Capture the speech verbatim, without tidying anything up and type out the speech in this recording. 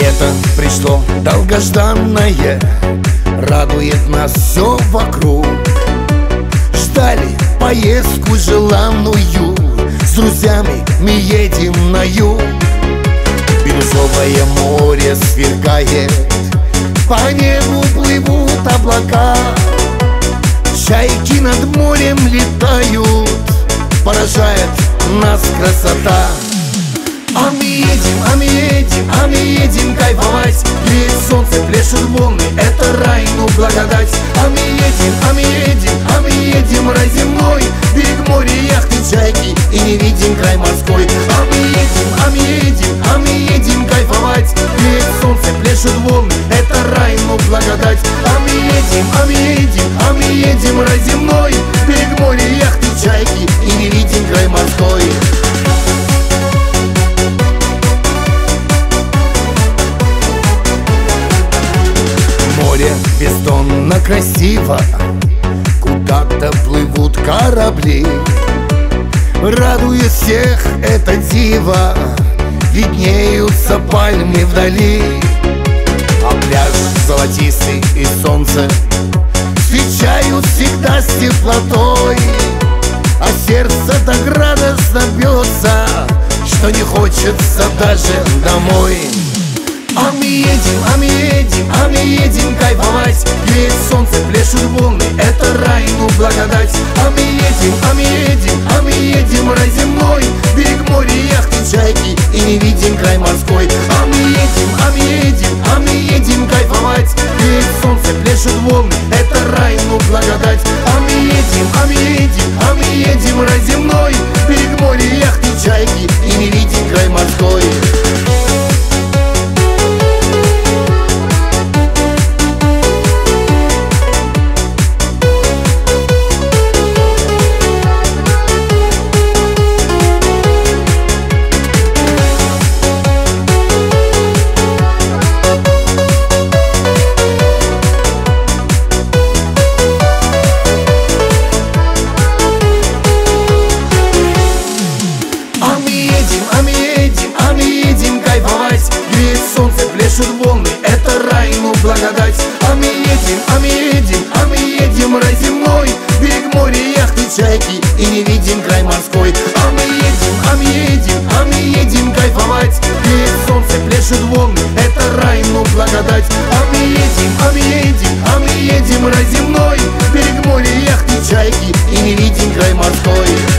Лето пришло долгожданное, радует нас все вокруг. Ждали поездку желанную, с друзьями мы едем на юг. Бирюзовое море сверкает, по небу плывут облака. Чайки над морем летают, поражает нас красота. А мы едем, а мы едем, а мы едем кайфовать. Греет солнце, пляшут волны, это рай, ну благодать. А мы едем, а мы едем, а мы едем рай земной. Берег моря, яхты, чайки, и не видим край морской. А мы едем, а мы едем, а мы едем кайфовать. Греет солнце, пляшут волны, это рай, ну благодать. А мы едем, а мы едем, а мы едем рай земной. Берег моря, яхты, чайки, и не видим край морской. Море бездонно красиво, куда-то плывут корабли. Радует всех это диво, виднеются пальмы вдали. А пляж золотистый и солнце встречают всегда с теплотой. А сердце так радостно бьется, что не хочется даже домой. А мы едем, а мы едем, а мы едем кайфовать. Греет солнце, пляшут волны, это рай, ну благодать. А мы едем, а мы едем, а мы едем рай земной. Берег моря, яхты, чайки, и не видим край морской. А мы едем, а мы едем, а мы едем кайфовать. Греет солнце, пляшут волны, это рай, ну благодать. А мы едем, а мы едем, а мы едем рай земной. Берег моря, яхты, чайки, и не видим край морской. Пляшут волны, это рай, ну благодать. А мы едем, а мы едем, а мы едем рай земной. Берег моря, яхты, чайки, и не видим край морской. А мы едем, а мы едем, а мы едем кайфовать. Греет солнце, пляшут волны, это рай, ну благодать. А мы едем, а мы едем, а мы едем рай земной. Берег моря, яхты, чайки, и не видим край морской.